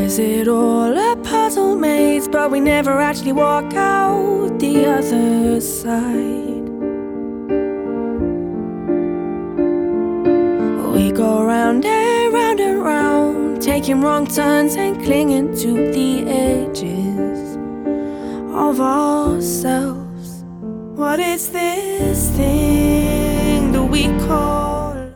Is it all a puzzle maze, but we never actually walk out the other side? We go round and round and round, taking wrong turns and clinging to the edges of ourselves. What is this thing that we call